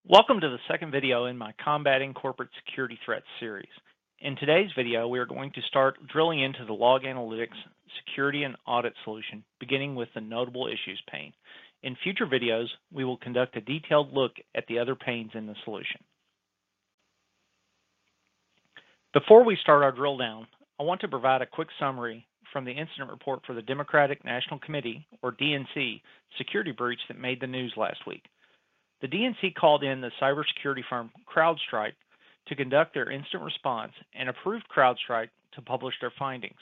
Welcome to the second video in my Combating Corporate Security Threats series. In today's video, we are going to start drilling into the Log Analytics Security and Audit solution, beginning with the Notable Issues pane. In future videos, we will conduct a detailed look at the other panes in the solution. Before we start our drill down, I want to provide a quick summary from the incident report for the Democratic National Committee, or DNC, security breach that made the news last week. The DNC called in the cybersecurity firm CrowdStrike to conduct their incident response and approved CrowdStrike to publish their findings.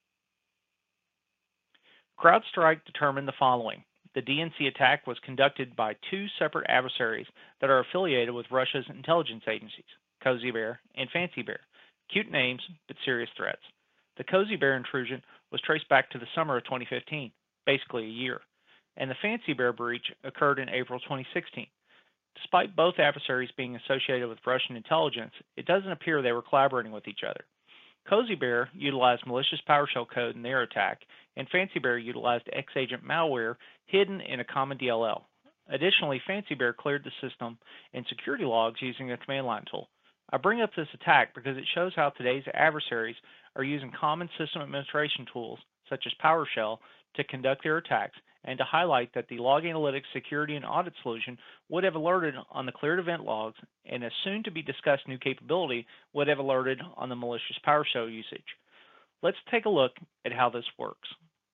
CrowdStrike determined the following. The DNC attack was conducted by two separate adversaries that are affiliated with Russia's intelligence agencies, Cozy Bear and Fancy Bear. Cute names, but serious threats. The Cozy Bear intrusion was traced back to the summer of 2015, basically a year, and the Fancy Bear breach occurred in April 2016. Despite both adversaries being associated with Russian intelligence, it doesn't appear they were collaborating with each other. Cozy Bear utilized malicious PowerShell code in their attack, and Fancy Bear utilized X-Agent malware hidden in a common DLL. Additionally, Fancy Bear cleared the system and security logs using a command line tool. I bring up this attack because it shows how today's adversaries are using common system administration tools, such as PowerShell, to conduct their attacks, and to highlight that the Log Analytics Security and Audit solution would have alerted on the cleared event logs, and a soon-to-be-discussed new capability would have alerted on the malicious PowerShell usage. Let's take a look at how this works.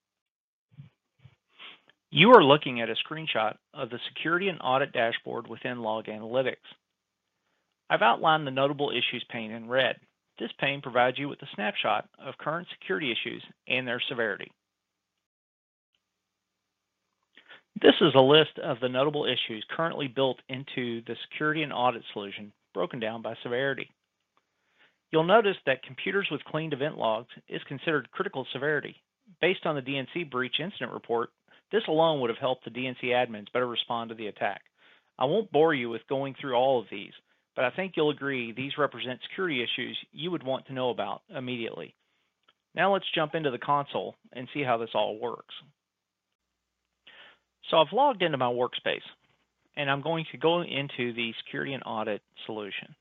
You are looking at a screenshot of the Security and Audit dashboard within Log Analytics. I've outlined the Notable Issues pane in red. This pane provides you with a snapshot of current security issues and their severity. This is a list of the notable issues currently built into the Security and Audit solution, broken down by severity. You'll notice that computers with cleaned event logs is considered critical severity. Based on the DNC breach incident report, this alone would have helped the DNC admins better respond to the attack. I won't bore you with going through all of these, but I think you'll agree these represent security issues you would want to know about immediately. Now let's jump into the console and see how this all works. So I've logged into my workspace, and I'm going to go into the Security and Audit solution.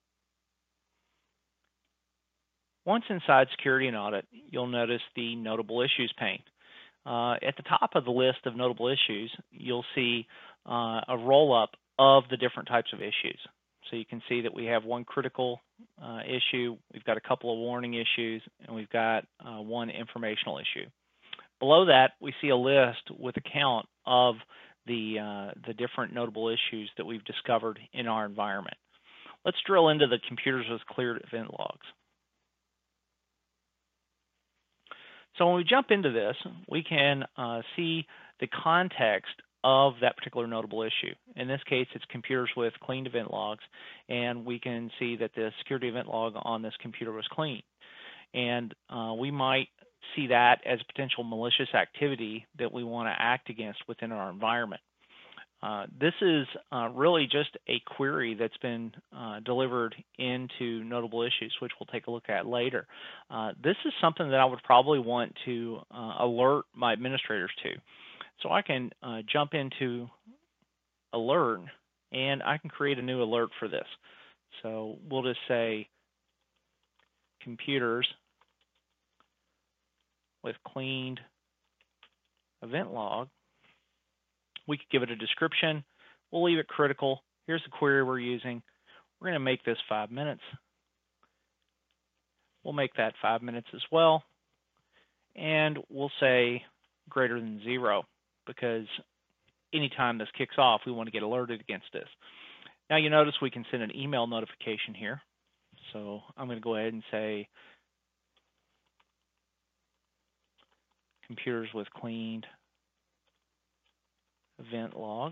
Once inside Security and Audit, you'll notice the Notable Issues pane. At the top of the list of notable issues, you'll see a roll-up of the different types of issues. So you can see that we have one critical issue, we've got a couple of warning issues, and we've got one informational issue. Below that, we see a list with a count of the different notable issues that we've discovered in our environment. Let's drill into the computers with cleared event logs. So when we jump into this, we can see the context of that particular notable issue. In this case, it's computers with cleaned event logs, and we can see that the security event log on this computer was clean. And we might see that as potential malicious activity that we want to act against within our environment. This is really just a query that's been delivered into Notable Issues, which we'll take a look at later. This is something that I would probably want to alert my administrators to. So I can jump into Alert, and I can create a new alert for this. So we'll just say computers with cleaned event log. We could give it a description. We'll leave it critical. Here's the query we're using. We're going to make this 5 minutes. We'll make that 5 minutes as well. And we'll say greater than 0, because anytime this kicks off, we want to get alerted against this. Now you notice we can send an email notification here. So I'm going to go ahead and say computers with cleaned event log.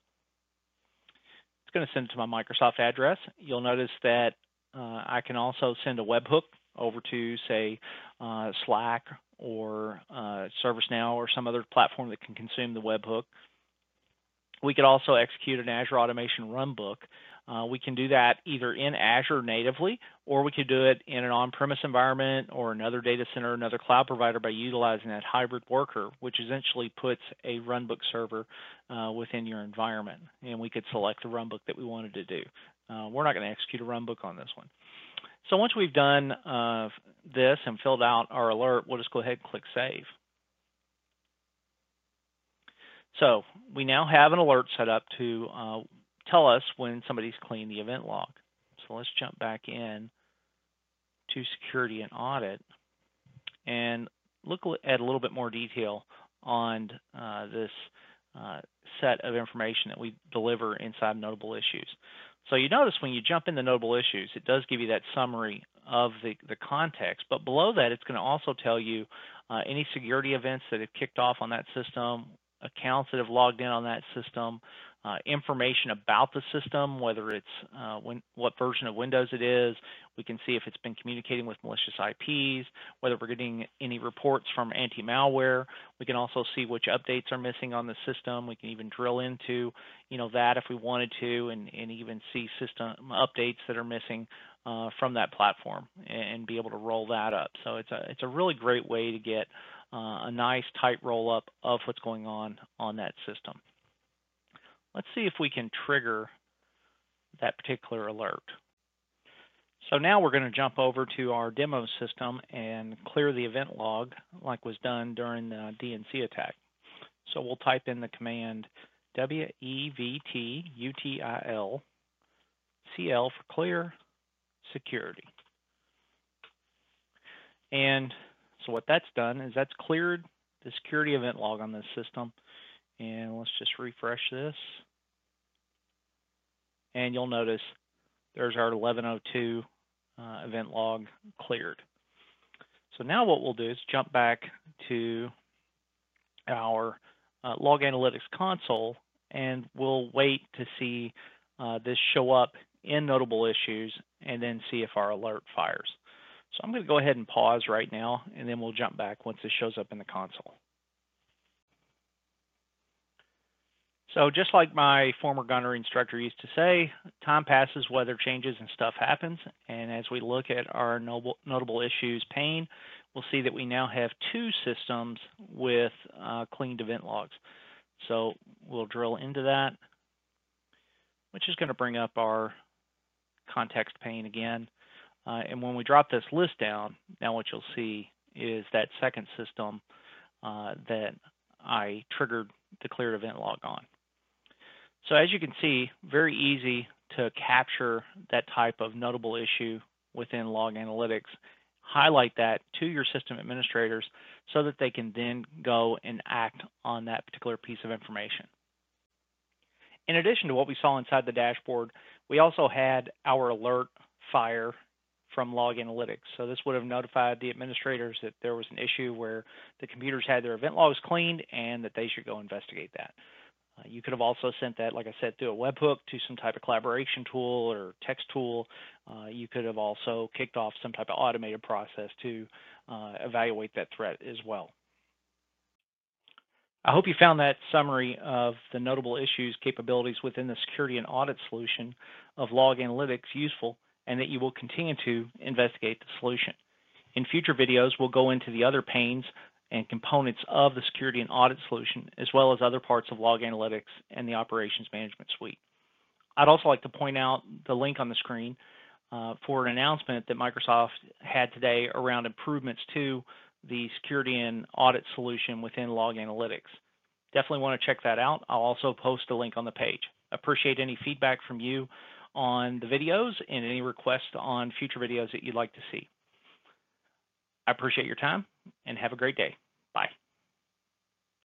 It's going to send it to my Microsoft address. You'll notice that I can also send a webhook over to, say, Slack or ServiceNow or some other platform that can consume the webhook. We could also execute an Azure Automation Runbook. We can do that either in Azure natively, or we could do it in an on-premise environment or another data center, another cloud provider by utilizing that hybrid worker, which essentially puts a runbook server within your environment. And we could select the runbook that we wanted to do. We're not going to execute a runbook on this one. So once we've done this and filled out our alert, we'll just go ahead and click Save. So we now have an alert set up to tell us when somebody's cleaned the event log. So let's jump back in to Security and Audit and look at a little bit more detail on this set of information that we deliver inside Notable Issues. So you notice when you jump into Notable Issues, it does give you that summary of the context, but below that it's going to also tell you any security events that have kicked off on that system, accounts that have logged in on that system, information about the system, whether it's what version of Windows it is. We can see if it's been communicating with malicious IPs, whether we're getting any reports from anti-malware. We can also see which updates are missing on the system. We can even drill into that if we wanted to, and even see system updates that are missing from that platform and be able to roll that up. So it's a really great way to get a nice tight roll up of what's going on that system. Let's see if we can trigger that particular alert. So now we're going to jump over to our demo system and clear the event log like was done during the DNC attack. So we'll type in the command WEVTUTIL CL for clear security. And so what that's done is that's cleared the security event log on this system. And let's just refresh this. And you'll notice there's our 1102 event log cleared. So now what we'll do is jump back to our Log Analytics console, and we'll wait to see this show up in Notable Issues and then see if our alert fires. So I'm going to go ahead and pause right now, and then we'll jump back once this shows up in the console. So just like my former gunnery instructor used to say, time passes, weather changes, and stuff happens. And as we look at our Notable Issues pane, we'll see that we now have two systems with cleaned event logs. So we'll drill into that, which is going to bring up our context pane again. And when we drop this list down, now what you'll see is that second system that I triggered the cleared event log on. So as you can see, very easy to capture that type of notable issue within Log Analytics, highlight that to your system administrators so that they can then go and act on that particular piece of information. In addition to what we saw inside the dashboard, we also had our alert fire from Log Analytics. So this would have notified the administrators that there was an issue where the computers had their event logs cleaned and that they should go investigate that. You could have also sent that, like I said, through a webhook to some type of collaboration tool or text tool. You could have also kicked off some type of automated process to evaluate that threat as well. I hope you found that summary of the notable issues capabilities within the security and audit solution of Log Analytics useful, and that you will continue to investigate the solution. In future videos, we'll go into the other panes and components of the security and audit solution, as well as other parts of Log Analytics and the Operations Management Suite. I'd also like to point out the link on the screen for an announcement that Microsoft had today around improvements to the security and audit solution within Log Analytics. Definitely want to check that out. I'll also post a link on the page. Appreciate any feedback from you on the videos and any requests on future videos that you'd like to see. I appreciate your time and have a great day. Bye.